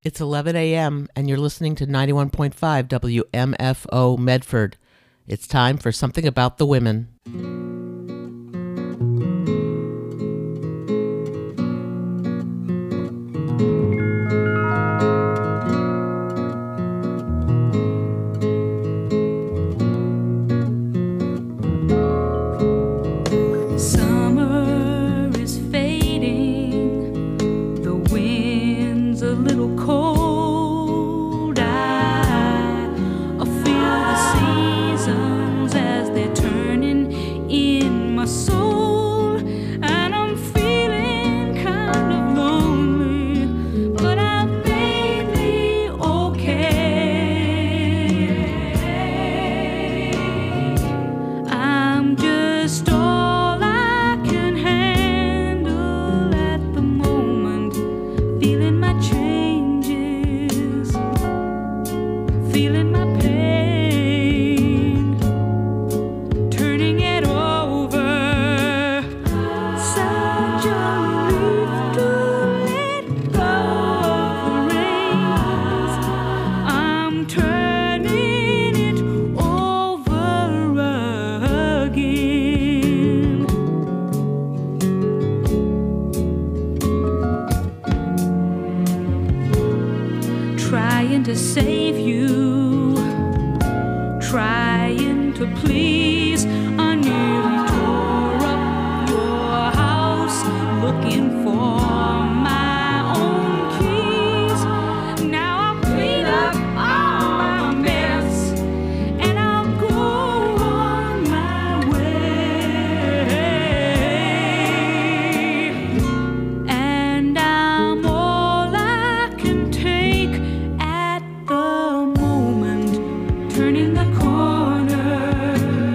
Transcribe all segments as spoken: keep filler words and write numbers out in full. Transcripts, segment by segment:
It's eleven a.m. and you're listening to ninety-one point five W M F O Medford. It's time for Something About the Women. To save you, trying to please. I nearly tore up your house looking for my own keys. Now I'll clean up all my mess and I'll go on my way. And I'm all I can take, turning the corner,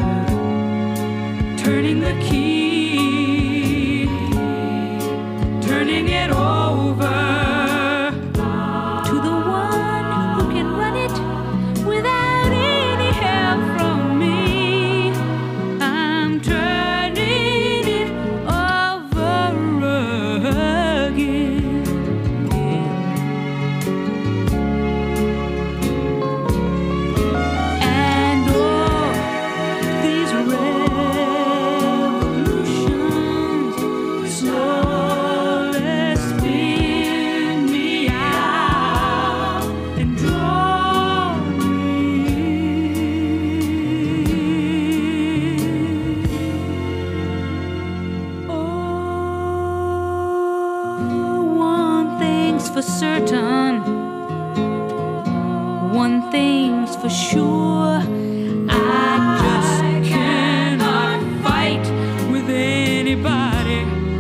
turning the key, turning it over to the one who can run it without any help from me. I'm turning it over again. For certain, one thing's for sure, I just cannot fight with anybody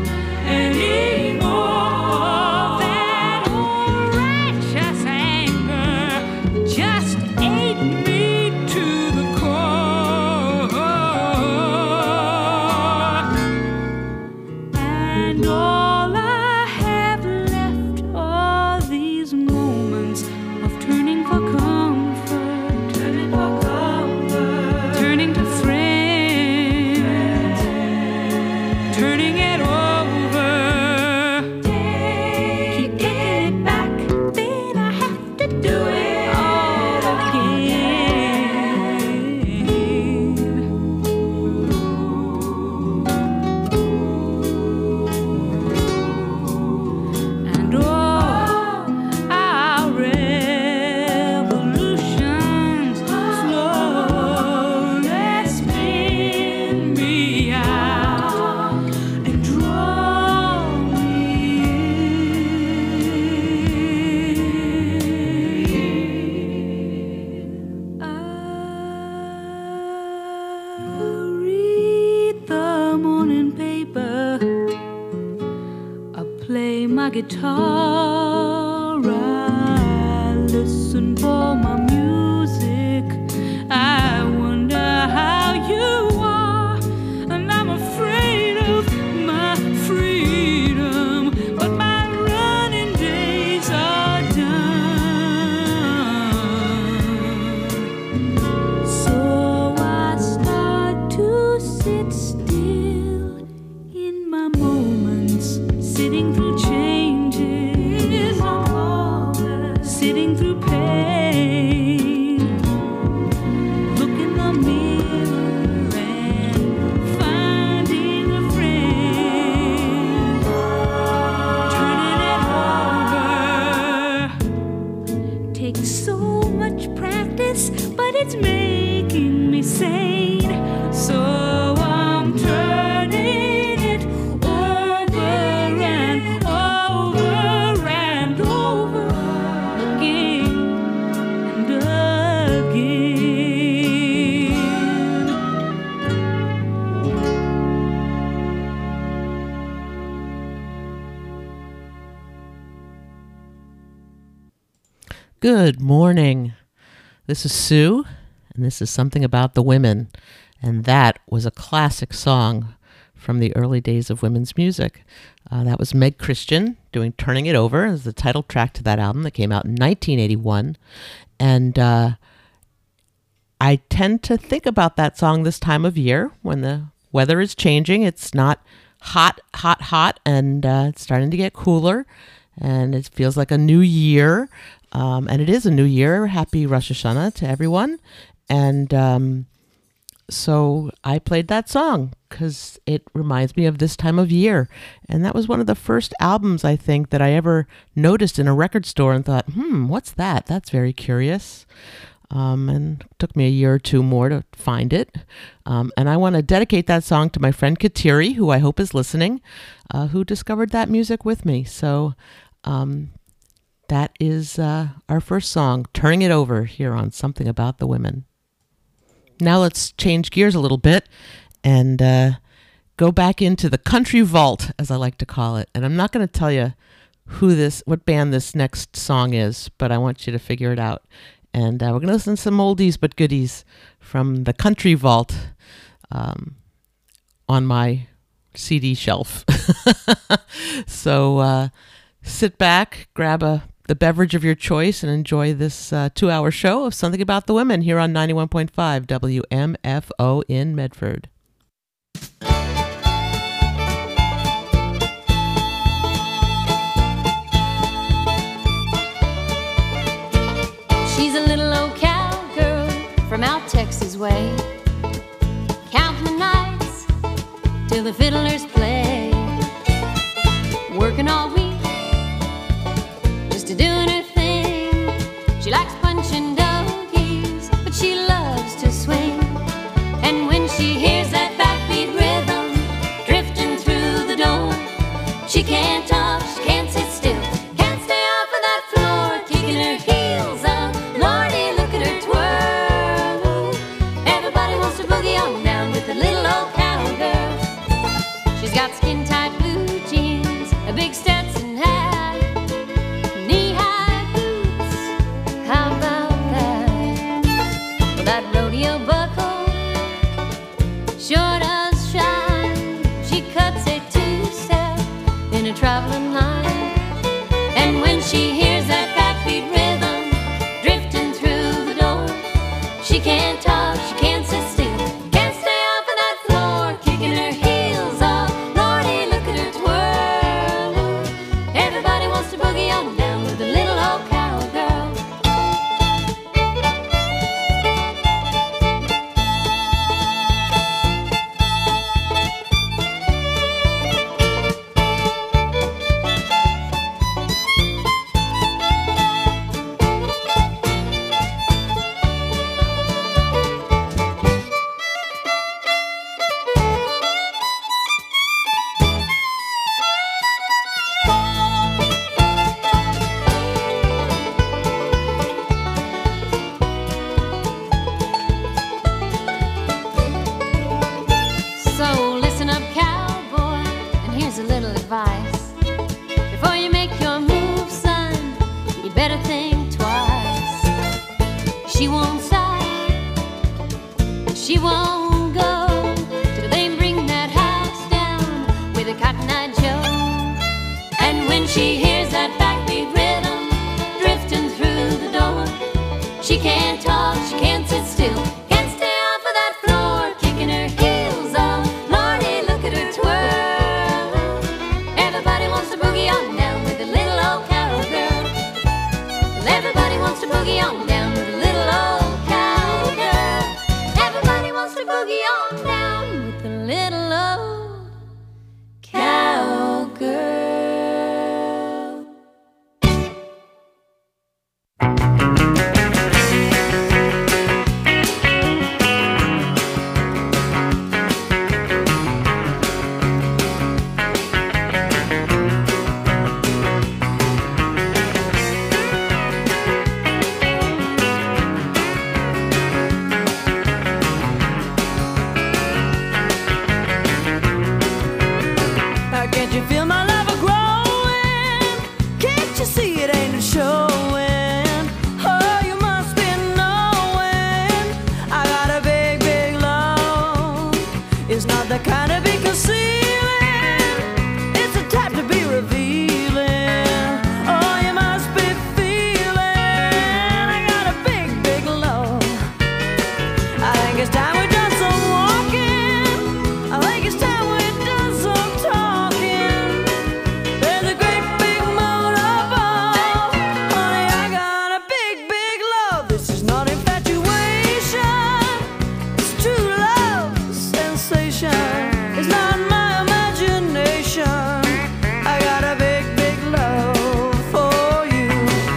anymore. That old righteous anger just ate me to the core, and all I moments of turning for comfort, turning for comfort. sitting through pain. Look in the mirror and finding a friend. Turning it over takes so much practice, but it's making me sane. So I'm turning it over and over and over again and again. Good morning. This is Sue, and this is Something About the Women. And that was a classic song from the early days of women's music. Uh, that was Meg Christian doing Turning It Over as the title track to that album that came out in nineteen eighty-one. And uh, I tend to think about that song this time of year when the weather is changing. It's not hot, hot, hot, and uh, it's starting to get cooler. And it feels like a new year. Um, and it is a new year. Happy Rosh Hashanah to everyone. And um, so I played that song because it reminds me of this time of year. And that was one of the first albums, I think, that I ever noticed in a record store and thought, hmm, what's that? That's very curious. Um, and it took me a year or two more to find it. Um, and I want to dedicate that song to my friend Kateri, who I hope is listening, uh, who discovered that music with me. So um, that is uh, our first song, Turning It Over, here on Something About the Women. Now let's change gears a little bit and uh, go back into the country vault, as I like to call it. And I'm not going to tell you who this, what band this next song is, but I want you to figure it out. And uh, we're going to listen to some oldies but goodies from the country vault um, on my C D shelf. So uh, sit back, grab a the beverage of your choice, and enjoy this uh, two-hour show of Something About the Women here on ninety-one point five W M F O in Medford. She's a little old cowgirl from out Texas way, counting the nights till the fiddlers play, working all week just to doing her thing. She likes punching doggies, but she loves to swing. And when she hears that backbeat rhythm drifting through the door, she can't talk, she can't sit still, can't stay off of that floor, kicking her heels up. Lordy, look at her twirl. Everybody wants to boogie on down with the little old cowgirl. She's got skin-tight blue jeans, a big Stetson hat, knee-high boots. How about that? Well, that rodeo buckle sure does shine. She cuts a two-step in a traveling line. And when she hears that backbeat rhythm drifting through the door, she can't talk, she can't sit still, can't stay off of that floor, kicking her heels up. Lordy, look at her twirl. Everybody wants to boogie on down with the little old cowgirl. So listen up, cowboy, and here's a little advice. Before you make your move, son, you better think twice. She won't stop, she won't go till they bring that house down with a Cotton-Eye Joe. And when she hears that backbeat rhythm drifting through the door, she can't talk, she can't sit still, can't stay off of that floor, kicking her heels up. Lordy, look at her twirl. Everybody wants to boogie on down with the little old cowgirl. Well, everybody boogie on down with the little old cowgirl. Everybody wants to boogie on down with the little old cowgirl. Can't you feel my love a growing? Can't you see it ain't showing? Oh, you must be knowing I got a big, big love. It's not the kind to be concealing, it's the type to be revealing. Oh, you must be feeling I got a big, big love. I think it's time we done some walking. I think it's time we done some talking. There's a great big moon above. Honey, I got a big, big love. This is not infatuation, it's true love, sensation. It's not my imagination. I got a big, big love for you.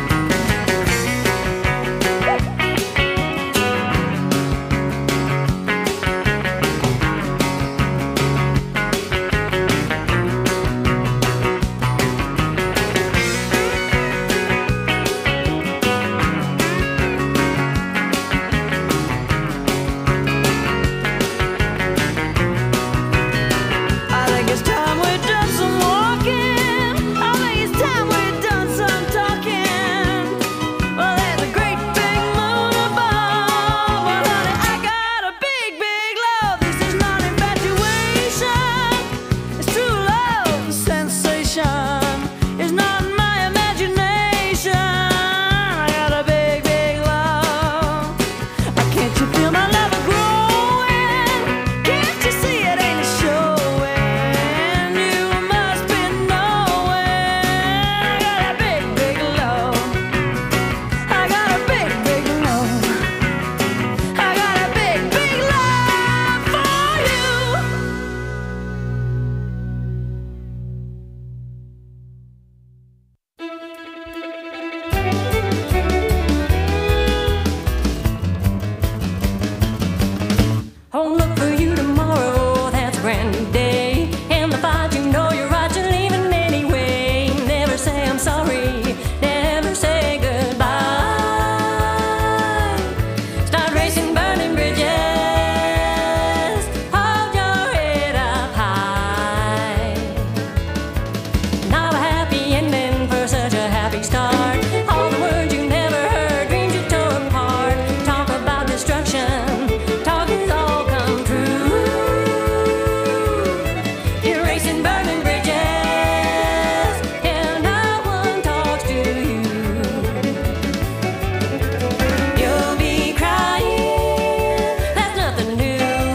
I think it's time we done some walking. I think it's time we done some talking. Well, there's a great big moon above. Well, honey, I got a big, big love. This is not infatuation, it's true love, sensation. It's not my imagination. I got a big, big love. Can't you feel my love growing? Can't you see it ain't showing? You must be knowing I got a big, big love. I got a big, big love. I got a big, big love for you. Oh, look for you tomorrow, that's a brand new day. And the fight, you know you're right, you're leaving anyway. Never say I'm sorry, never say goodbye. Start racing, burning bridges, hold your head up high. Not a happy ending for such a happy start. All the words you never heard, dreams you tore apart. Talk about destruction, talk is all come true. You're racing, burning bridges, and no one talks to you. You'll be crying, that's nothing new.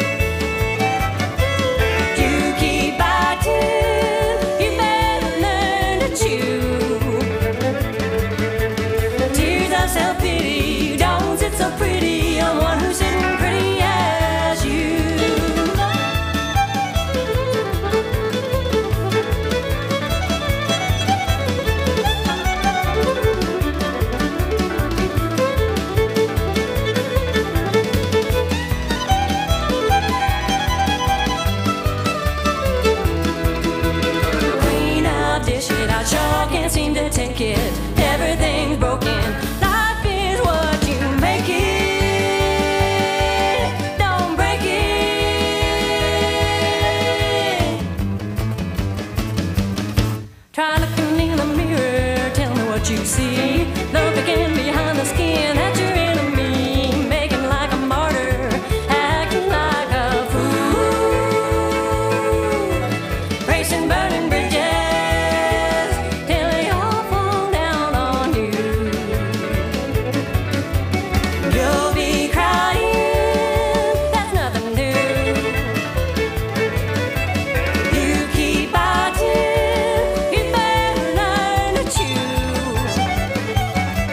You keep biting, you better learn to chew. Tears of self-pity don't sit so pretty on one who's sitting pretty as you. Clean up, dish it out, sure can't seem to take it. Everything's broken. Life is what you make it. Don't break it. Try looking in the mirror, tell me what you see. Look again behind the skin at your enemy, making like a martyr, acting like a fool. Racing, burning bridges, till they all fall down on you. You'll be crying, that's nothing new. You keep biting, you better learn to chew.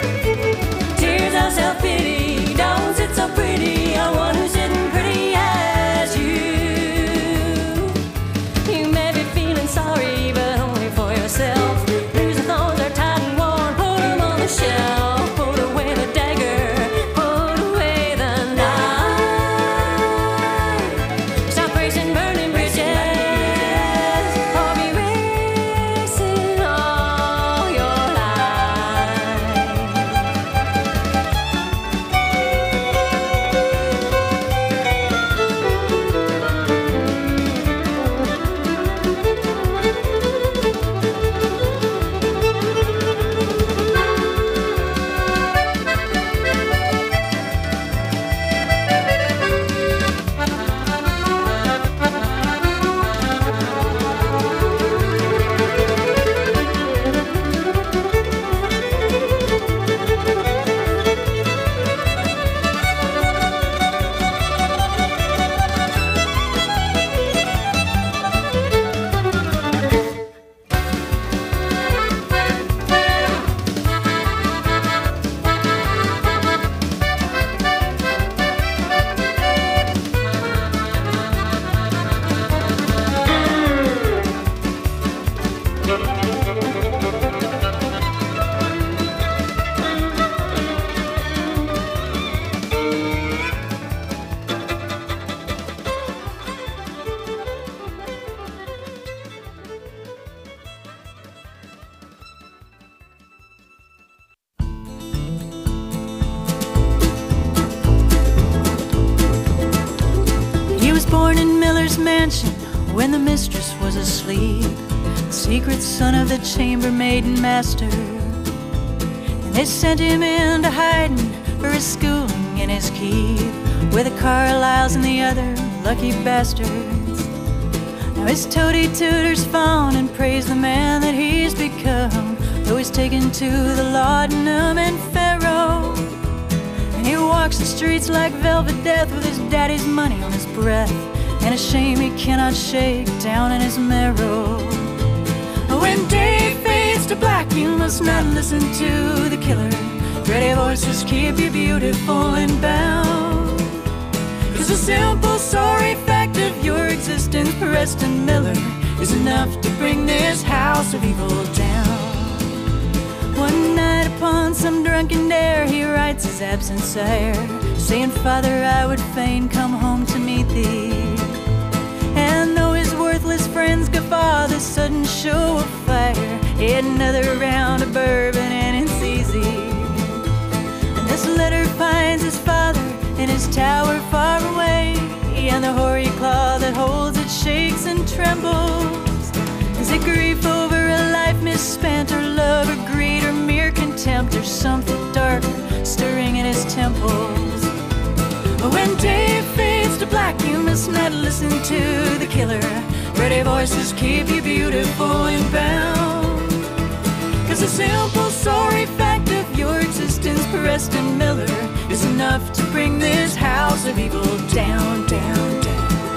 this mansion when the mistress was asleep, the secret son of the chambermaid and master. And they sent him into hiding for his schooling and his keep, with the Carlyles and the other lucky bastards. Now his toady tutors fawn and praise the man that he's become, though he's taken to the laudanum and Pharaoh. And he walks the streets like velvet death with his daddy's money on his breath, and a shame he cannot shake down in his marrow. When day fades to black, you must not listen to the killer. Ready voices keep you beautiful and bound. 'Cause the simple, sorry fact of your existence, Preston Miller, is enough to bring this house of evil down. One night upon some drunken dare, he writes his absent sire, saying, Father, I would fain come home to meet thee. And though his worthless friends guffaw this sudden show of fire, he had another round of bourbon and it's easy. And this letter finds his father in his tower far away, and the hoary claw that holds it shakes and trembles. Is it grief over a life misspent, or love, or greed, or mere contempt, or something darker stirring in his temples? When day fades to black, you must not listen to the killer. Ready voices keep you beautiful and bound. 'Cause the simple, sorry fact of your existence, Preston Miller, is enough to bring this house of evil down, down, down.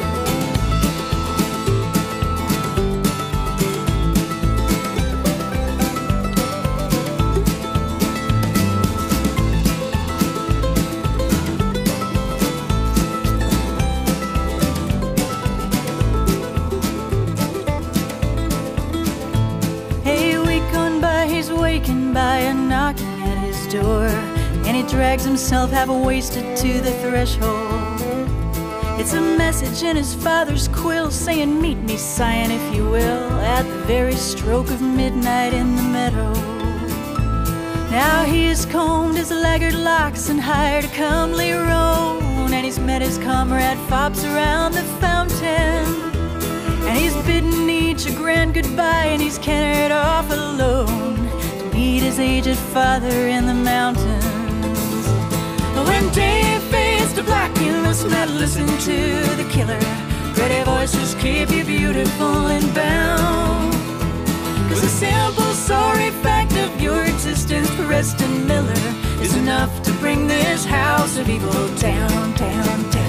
By a knocking at his door, and he drags himself half-wasted to the threshold. It's a message in his father's quill, saying, meet me, scion, if you will, at the very stroke of midnight in the meadow. Now he has combed his laggard locks and hired a comely roan, and he's met his comrade fops around the fountain, and he's bidden each a grand goodbye, and he's cantered off alone meet his aged father in the mountains. When day fades to black, you must not listen to the killer. Ready voices keep you beautiful and bound. 'Cause the simple, sorry fact of your existence, Preston Miller, is enough to bring this house of evil down, down, down.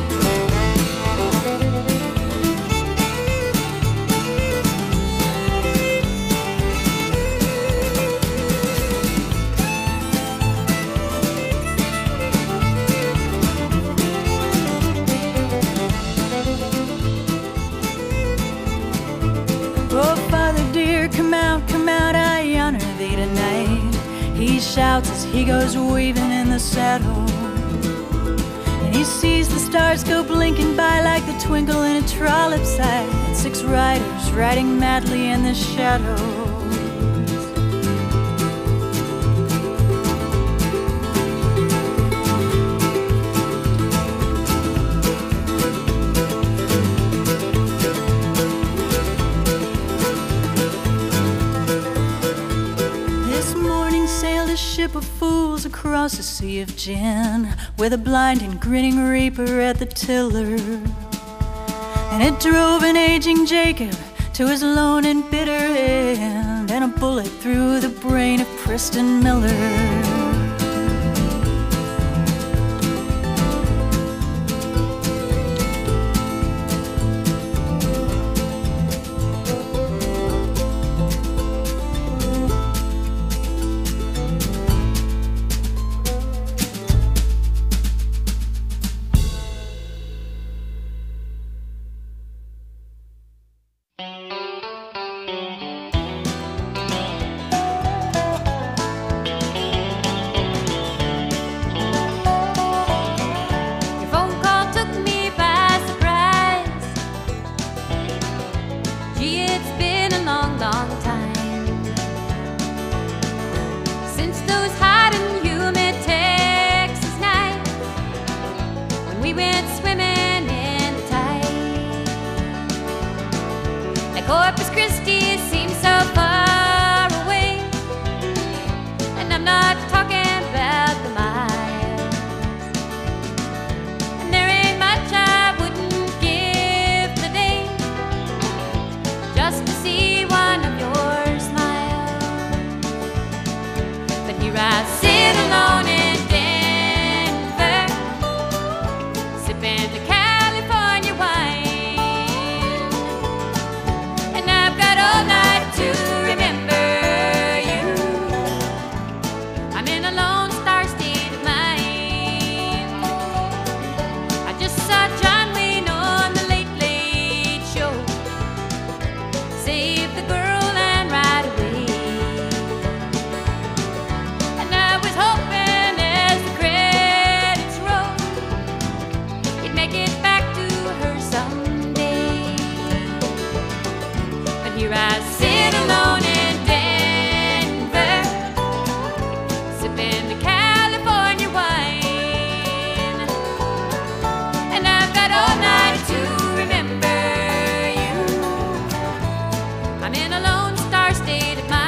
Come out, come out, I honor thee tonight. He shouts as he goes weaving in the saddle, and he sees the stars go blinking by like the twinkle in a trollop's eye, and six riders riding madly in the shadows. Ship of fools across a sea of gin, with a blind and grinning reaper at the tiller, and it drove an aging Jacob to his lone and bitter end, and a bullet through the brain of Preston Miller. Corpus Christi seems so far away, and I'm not talking about the miles. And there ain't much I wouldn't give today just to see one of your smiles. But here I sit alone in Denver, sipping the California wine, and I've got all night to remember you. I'm in a lone star state of mind. I just saw John Wayne on the Late Late Show, save the girl and ride away. And I was hoping as the credits roll, you'd make it back to her someday. But here I sit alone in Denver, sipping the California wine, and I've got all night to remember you. I'm in a lone star state of mind.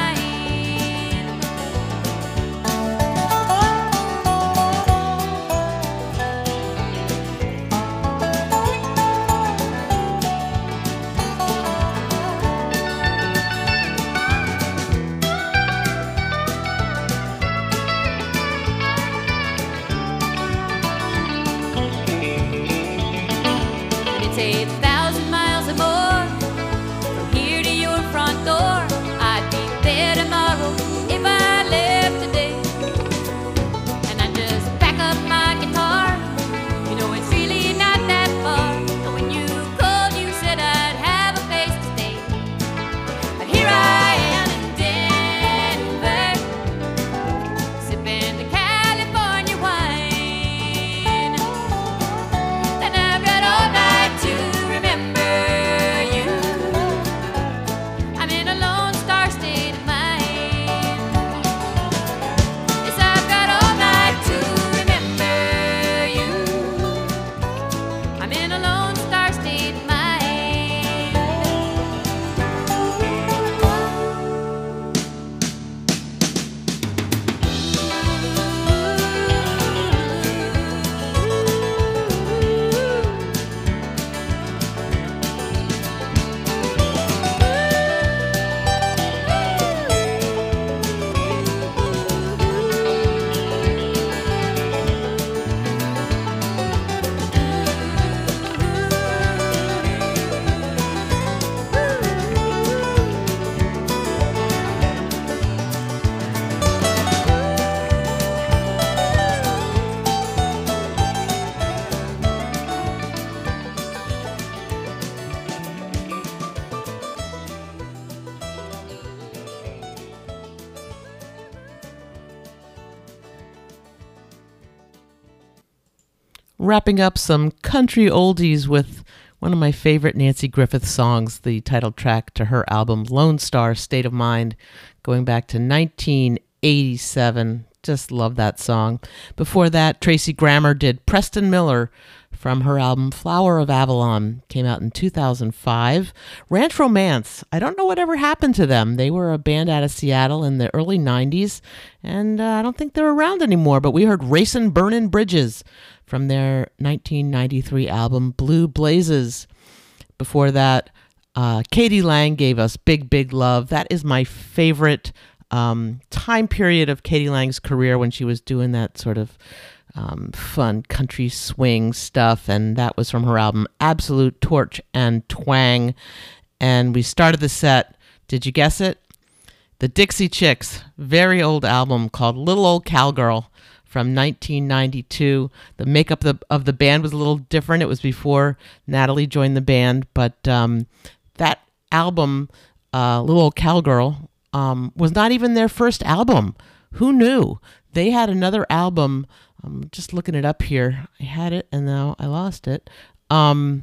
And it's eight thousand miles or more from here to your front door. I'd be there tomorrow if I left today. And I just pack up my guitar. You know it's really not that far. And when you called, you said I'd have a place to stay. But here I am in Denver, sipping the California wine, and I've got all night to remember you. I'm in a lone star state of mind. Yes, I've got all night to remember you. I'm in a lone star state of mind. Wrapping up some country oldies with one of my favorite Nancy Griffith songs, the title track to her album Lone Star State of Mind, going back to nineteen eighty-seven. Just love that song. Before that, Tracy Grammer did Preston Miller from her album Flower of Avalon, came out in two thousand five. Ranch Romance, I don't know whatever happened to them. They were a band out of Seattle in the early nineties, and uh, I don't think they're around anymore, but we heard Racin' Burnin' Bridges from their nineteen ninety-three album Blue Blazes. Before that, uh, Katie Lang gave us Big, Big Love. That is my favorite um, time period of Katie Lang's career, when she was doing that sort of um, fun country swing stuff, and that was from her album Absolute Torch and Twang. And we started the set, did you guess it? The Dixie Chicks, very old album called Little Old Cowgirl from nineteen ninety-two. The makeup of the, of the band was a little different. It was before Natalie joined the band, but um, that album, uh, Little Old Cowgirl, um, was not even their first album. Who knew? They had another album. I'm just looking it up here. I had it and now I lost it. Um,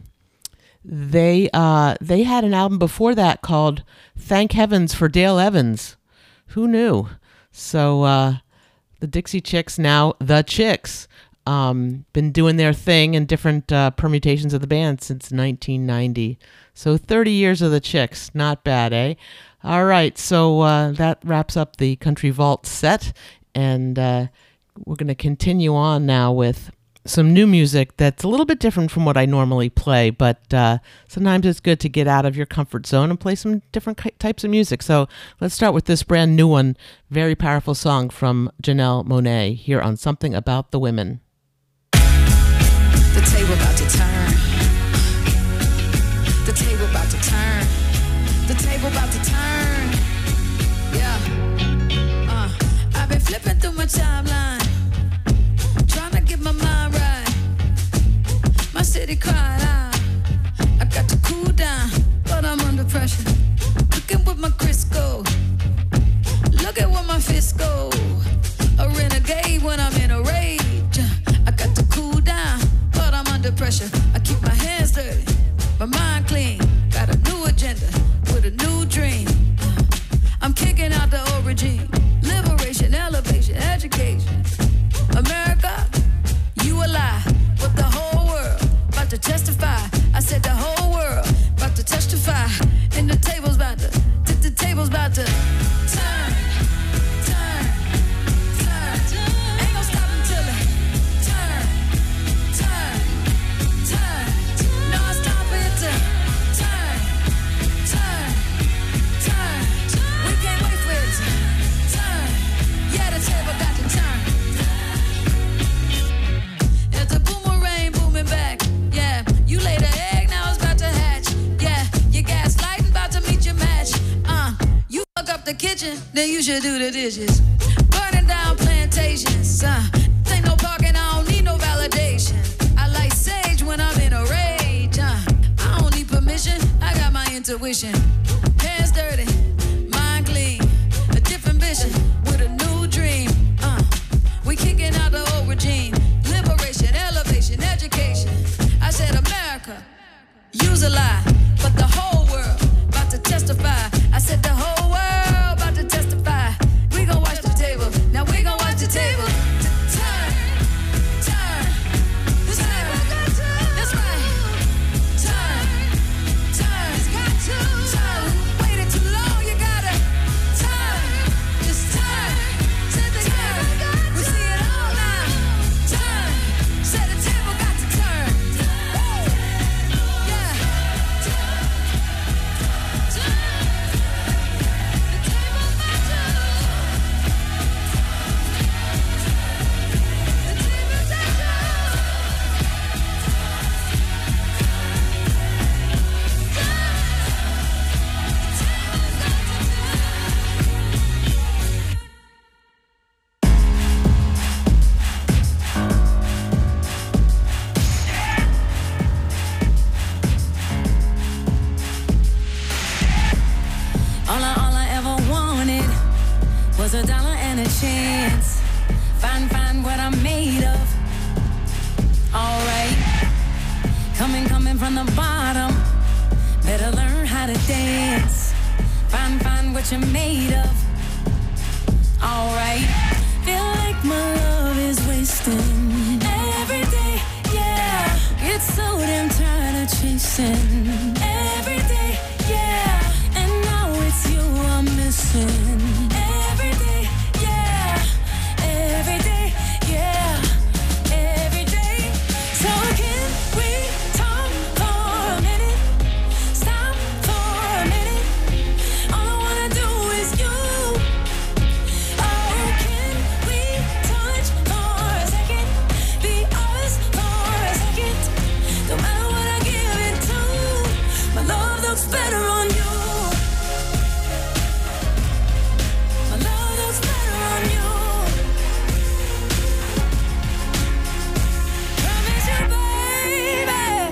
they uh, they had an album before that called Thank Heavens for Dale Evans. Who knew? So uh, the Dixie Chicks, now the Chicks. um, been doing their thing in different uh, permutations of the band since nineteen ninety. So thirty years of the Chicks. Not bad, eh? All right, so uh, that wraps up the Country Vault set, and uh, we're going to continue on now with some new music that's a little bit different from what I normally play, but uh, sometimes it's good to get out of your comfort zone and play some different types of music. So let's start with this brand new one, very powerful song from Janelle Monáe here on Something About the Women. The table about to turn. The table about to turn. The table about to turn. Yeah. Uh, I've been flipping through my timeline, trying to get my mind right. My city cried out. I got to cool down, but I'm under pressure. Cooking with my Crisco. Look at where my fists go. A renegade when I'm in a rage. I got to cool down, but I'm under pressure. I keep my hands dirty, my mind clean. Got a new agenda with a new dream. I'm kicking out the old regime. Liberation, elevation, education. America, you a lie, but the whole world about to testify. I said the whole world about to testify. And the table's about to, the table's about to turn, turn, turn. Ain't gonna stop until it turn, turn, turn. No, it's time for it to turn, turn, turn. We can't wait for it to turn. Yeah, the table got to turn. It's a boomerang booming back. Yeah, you laid an egg, now it's about to hatch. Yeah, your gaslighting about to meet your match. Uh, you fuck up the kitchen, then you should do the dishes. Burning down plantations. Uh, ain't no parking, I don't need no validation. I like sage when I'm in a rage. Uh, I don't need permission, I got my intuition. Hands dirty, mind clean. A different vision with a new dream. Uh, we kicking out the old regime. Liberation, elevation, education. I said America, you's a lie, but the whole world about to testify. I said the whole world about to testify. We gon' watch the table, now we gon' watch the table. Turn, turn, turn. That's right. Turn, turn, turn. Waited too long, you gotta turn. Just turn, turn. We see it all now. Turn, said the table got to turn. Yeah. All I, all I ever wanted was a dollar and a chance. Find, find what I'm made of. Alright. Coming, coming from the bottom. Better learn how to dance. Find, find what you're made of. Alright. Feel like my love is wasting every day, yeah. Get so damn tired of chasing every day, yeah. And now it's you I'm missing every day, yeah. Every day, yeah. Every day. So can we talk for a minute? Stop for a minute. All I wanna do is you. Oh, can we touch for a second? Be us for a second. No matter what I give it to, my love looks better on you. My love looks better on you. Promise you, baby.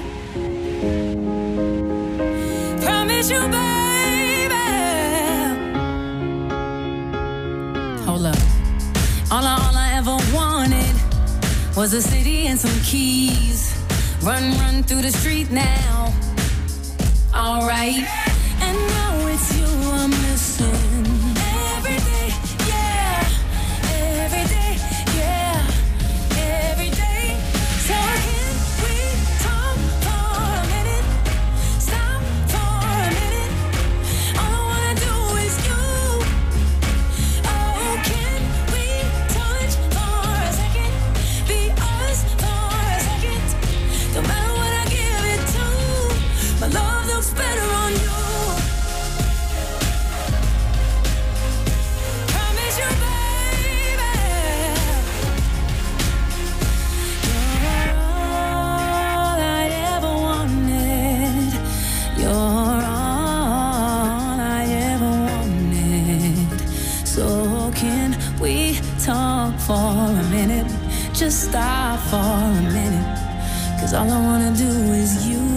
Promise you, baby. Hold up. All I, all I ever wanted was a city and some keys. Run, run through the street now. Alright. And now it's you I'm missing every day, yeah. Every day, yeah. Every day. for a minute. Just stop for a minute. Cause all I wanna do is you.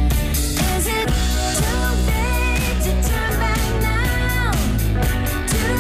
Is it too late to turn back now?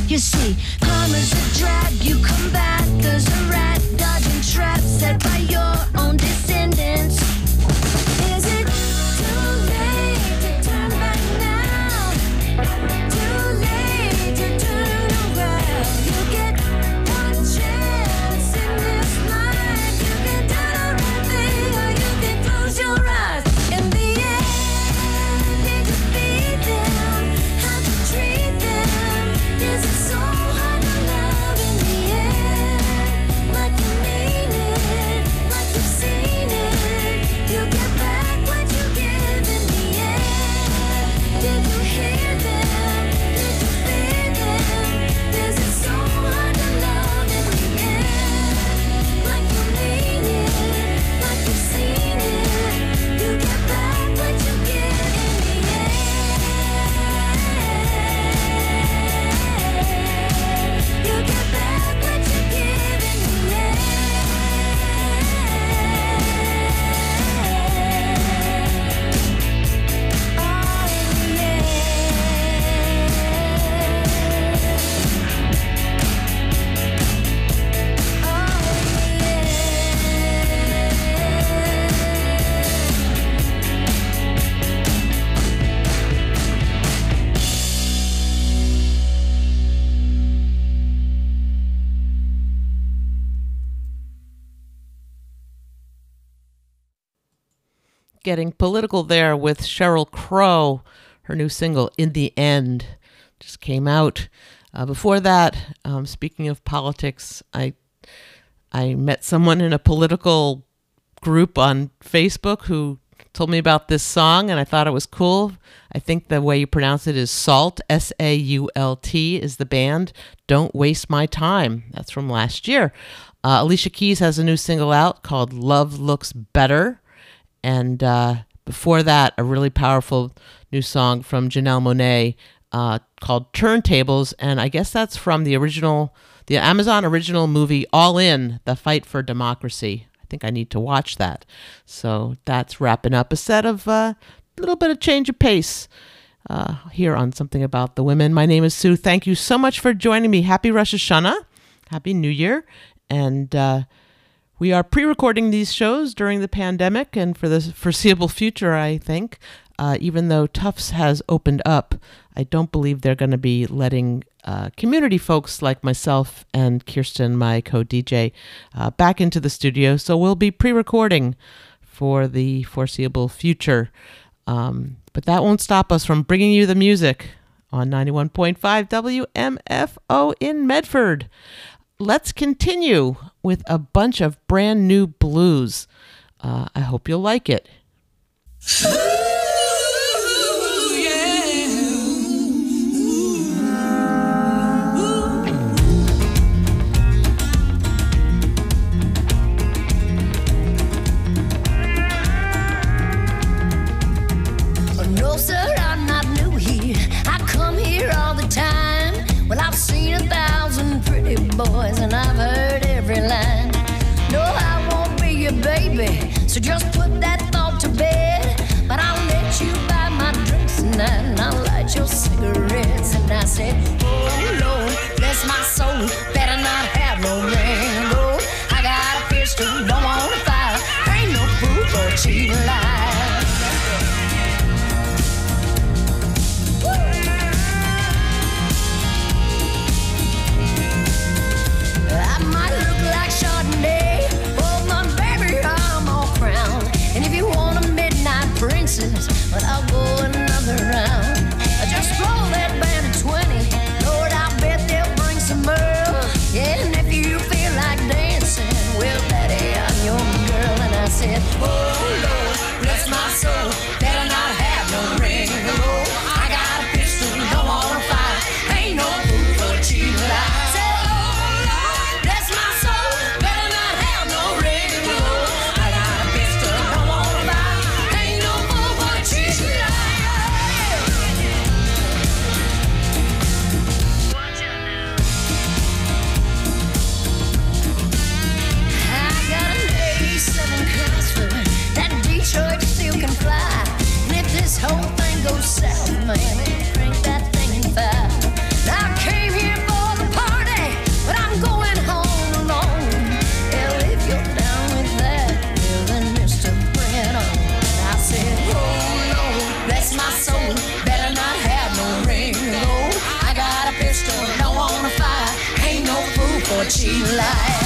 You see, karma's a drag, you come back as a rat, dodging traps set by your own descendants. Is it too late to turn back now? Too late to turn around. You get one chance in this life. You can do the right thing or you can close your eyes. In the end, did you feed them? How'd you treat them? Is it so hard to love in the end? Like you mean it, like you've seen it. You get back what you give in the end. Did you hear them? Did you fear them? Is it so hard to love in the end? Like you mean it, like you've seen it. You get back what you give in the end. You get back what you give in the end. Oh, yeah. Getting political there with Sheryl Crow. Her new single, In the End, just came out. Uh, before that, um, speaking of politics, I I met someone in a political group on Facebook who told me about this song, and I thought it was cool. I think the way you pronounce it is SAULT, S A U L T is the band. Don't Waste My Time. That's from last year. Uh, Alicia Keys has a new single out called Love Looks Better. And uh, before that, a really powerful new song from Janelle Monáe uh, called Turntables. And I guess that's from the original, the Amazon original movie All In, The Fight for Democracy. I think I need to watch that. So that's wrapping up a set of a uh, little bit of change of pace uh, here on Something About the Women. My name is Sue. Thank you so much for joining me. Happy Rosh Hashanah. Happy New Year. And uh, we are pre-recording these shows during the pandemic and for the foreseeable future, I think. Uh, even though Tufts has opened up, I don't believe they're going to be letting uh, community folks like myself and Kirsten, my co-D J, uh, back into the studio. So we'll be pre-recording for the foreseeable future. Um, but that won't stop us from bringing you the music on ninety-one point five W M F O in Medford. Let's continue with a bunch of brand new blues. Uh, I hope you'll like it. No, sir, I'm not new here. I come here all the time. Well, I've seen a thousand pretty boys and I've heard every line. No, I won't be your baby, so just put that thought to bed. But I'll let you buy my drinks tonight and I'll light your cigarettes. And I said, oh Lord, bless my soul, better not have no rain. Oh, I got a pistol, don't want to fire, ain't no fool for cheating lies. I might look like Chardonnay, oh my baby, I'm all crowned. And if you want a midnight princess, but I'll go another round. Just roll that band of twenty, Lord, I bet they'll bring some Earl. cheating liar.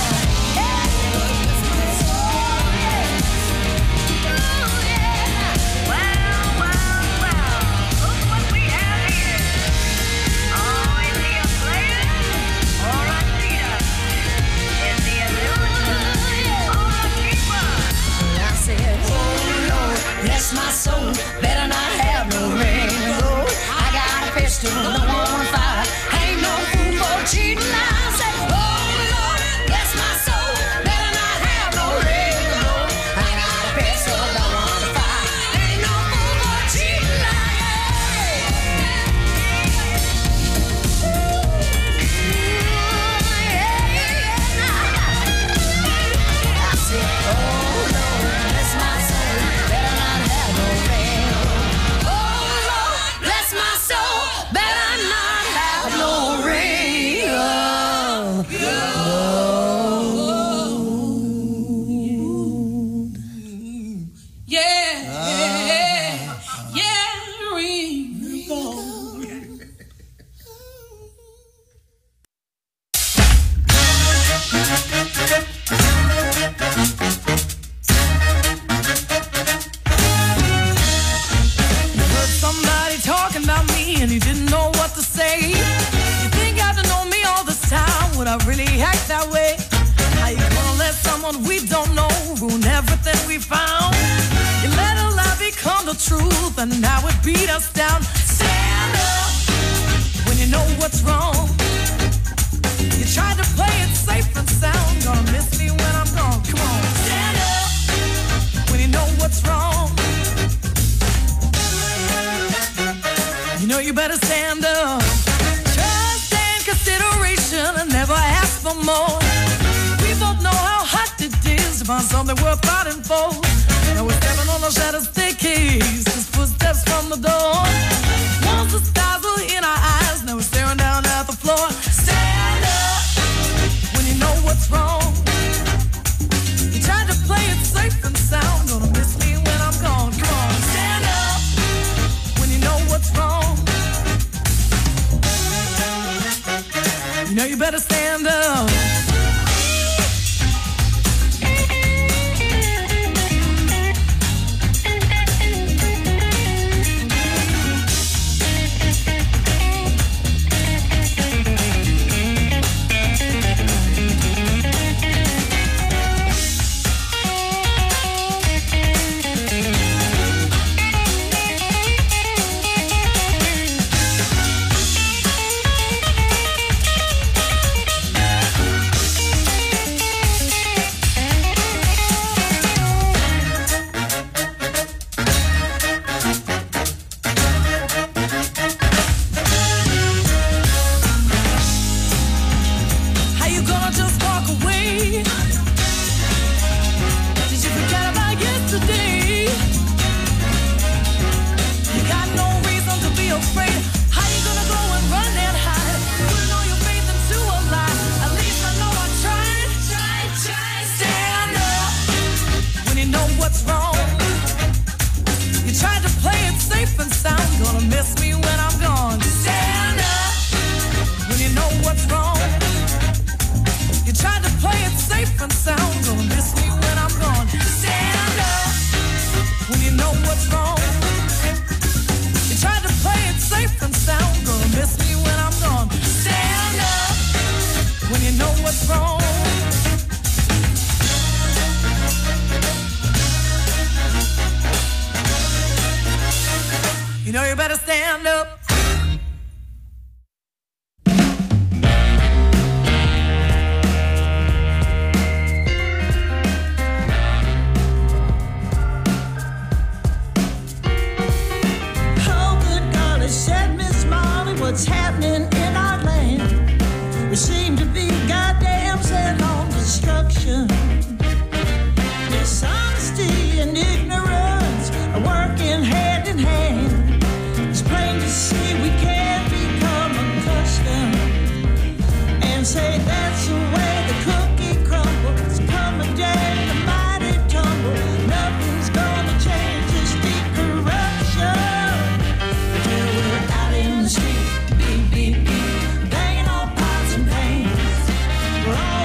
Bless my soul, better not have no ring. Oh, I got a pistol, don't wanna fire. Ain't no fool for cheating. I said, oh Lord, bless my soul, better not have no ring. Oh, I got a pistol, don't wanna fire. Ain't no fool for cheating. I said, oh Lord, bless my soul, better not have no ring. Oh Lord, bless my soul, better not have no ring. Yeah, yeah, yeah, ring. Heard somebody talking about me and he didn't know what to say. You think after know me all this time, would I really act that way? How you gonna let someone we don't know ruin everything we found? You let a lie become the truth and now it beat us down. Stand up when you know what's wrong. You tried to play it safe and sound, gonna miss me when I'm gone. Come on, stand up when you know what's wrong. You know you better stand up. Trust and consideration and never ask for more. We both know how hot it is to find something worth fighting for. Now we're stepping on the shadow staircase, just footsteps from the door. Once the stars were in our eyes, now we're staring down at the floor. Stand up when you know what's wrong. You tried to play it safe and sound, gonna miss me when I'm gone. Come on, stand up when you know what's wrong. You know you better stand up. How you gonna just walk away? Did you forget about yesterday? You got no reason to be afraid. How you gonna go and run and hide? Putting all your faith into a lie. At least I know I tried. Tried, tried. Stand up when you know what's wrong. You tried to play it safe and sound, gonna miss me when I'm gone. Stand up when you know what's wrong. You tried to play it safe and sound, gonna miss me when I'm gone. Stand up when you know what's wrong. You tried to play it safe and sound, gonna miss me when I'm gone. Stand up when you know what's wrong. You know you better stand up. Oh, good golly, said Miss Molly, what's happening in our land? We seem to be goddamn set on destruction. Dishonesty and ignorance are working hand in hand. It's plain to see we can't become accustomed and say that's the way the cookie crumbles. Come a day, the mighty tumble. Nothing's gonna change this deep corruption. Till we're out in the street, beep, beep, beep, banging on pots and pans. We're all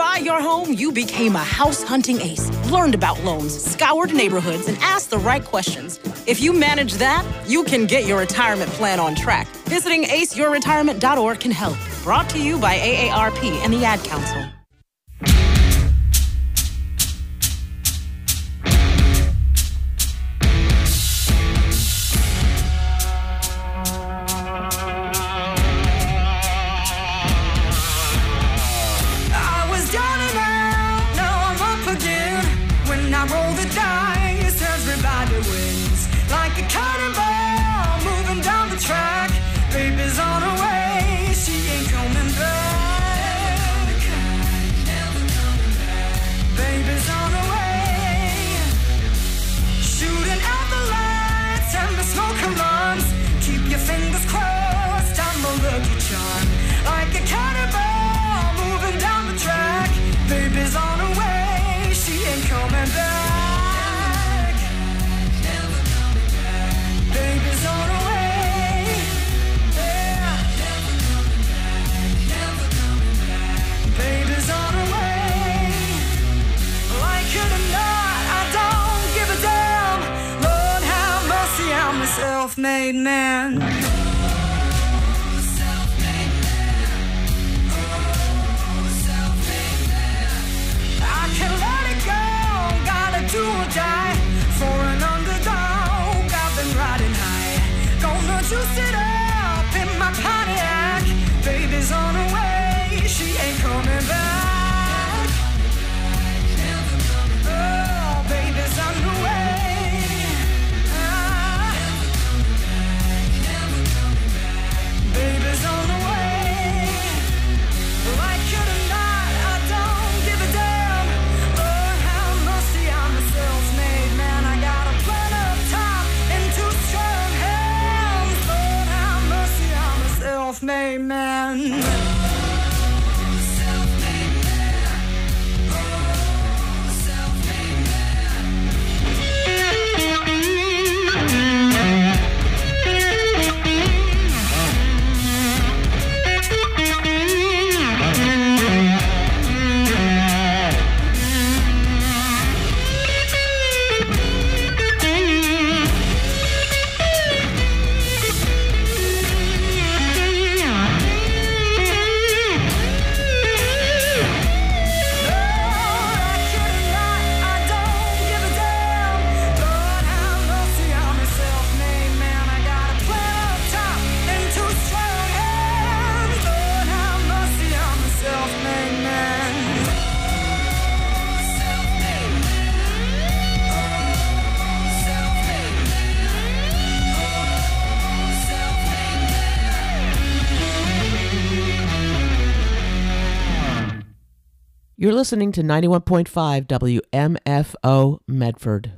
buy your home, you became a house hunting ace, learned about loans, scoured neighborhoods, and asked the right questions. If you manage that, you can get your retirement plan on track. Visiting ace your retirement dot org can help. Brought to you by A A R P and the Ad Council. I was down and out, now I'm up again. When I roll the dice, everybody wins. Like a cannonball moving down the track. Baby's on her way, she ain't coming back. Baby's on her way. Shooting out the lights and the smoke alarms. Keep your fingers crossed, I'm a lucky charm. Like a cannonball moving down the track. Baby's on her way, she ain't coming back. Baby's on her way. Yeah. Baby's on her way. Like it or not, I don't give a damn. Lord have mercy, I'm a self-made man. I can let it go, gotta do or die. For an underdog, I've been riding high. Gonna juice it up in my Pontiac. Baby's on her way, she ain't coming back. Oh, baby's on her way. Ah. Baby's on her way. Like it or not, I don't give a damn. Lord have mercy, I'm a self-made man. I got a plan up top and two strong hands. Lord have mercy, I'm a self-made man. You're listening to ninety-one point five W M F O Medford.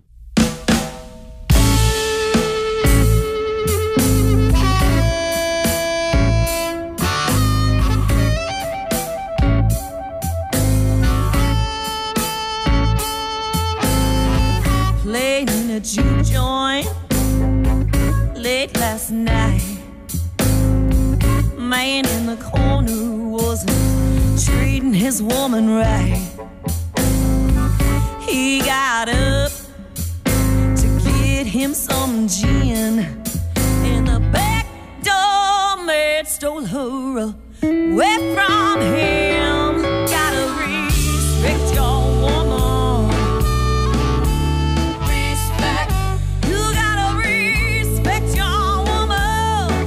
Played in a juke joint late last night. Man in the corner wasn't treating his woman right. He got up to get him some gin, and the back door maid stole her away from him. Gotta respect your woman. Respect. You gotta respect your woman.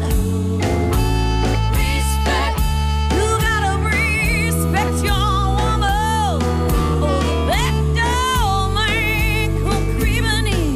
Respect. You gotta respect your woman. Oh, the back door man come creeping in.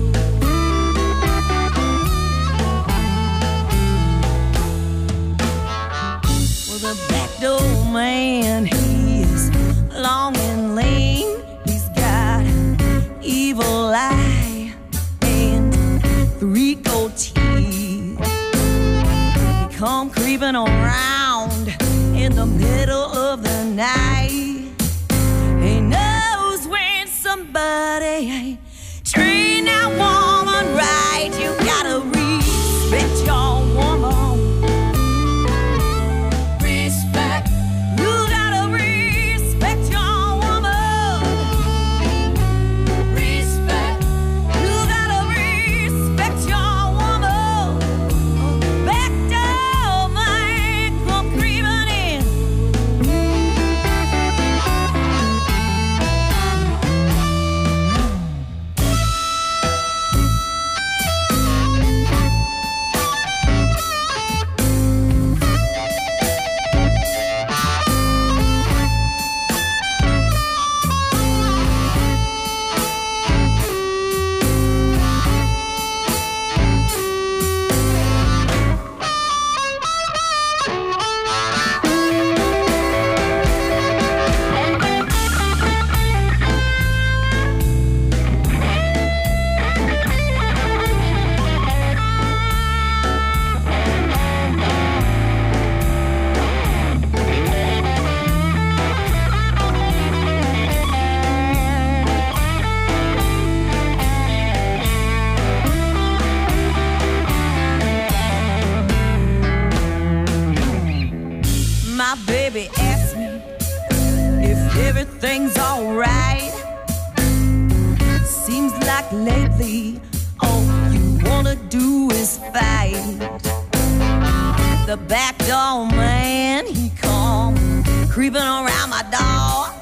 Well, the back door man, he is long and lean. He's got an evil eye and three gold teeth. He come creeping around in the middle of the night. He knows when somebody ain't treating that woman right. You gotta respect your woman. Respect. You gotta respect your everything's alright. Seems like lately all you wanna do is fight. The back door man, he come creeping around my door.